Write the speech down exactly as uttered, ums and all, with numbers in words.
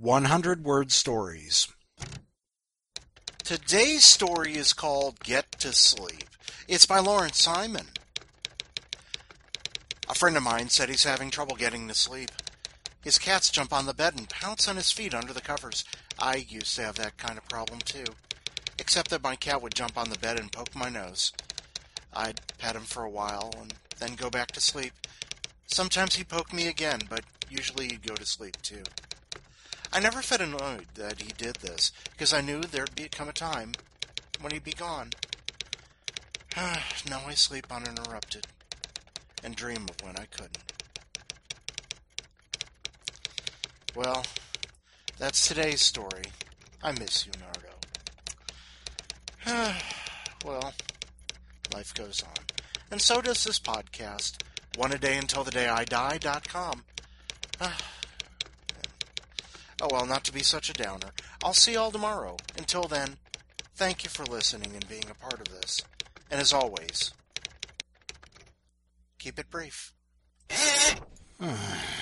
hundred word stories. Today's story is called Get to Sleep. It's by Lawrence Simon. A friend of mine said he's having trouble getting to sleep. His cats jump on the bed and pounce on his feet under the covers. I used to have that kind of problem too. Except that my cat would jump on the bed and poke my nose. I'd pet him for a while and then go back to sleep. Sometimes he'd poke me again, but usually he'd go to sleep too. I never felt annoyed that he did this, because I knew there'd be come a time when he'd be gone. Now I sleep uninterrupted and dream of when I couldn't. Well, that's today's story. I miss you, Nardo. Well, life goes on. And so does this podcast. One a day until the day I die dot com. Oh, well, not to be such a downer. I'll see y'all tomorrow. Until then, thank you for listening and being a part of this. And as always, keep it brief.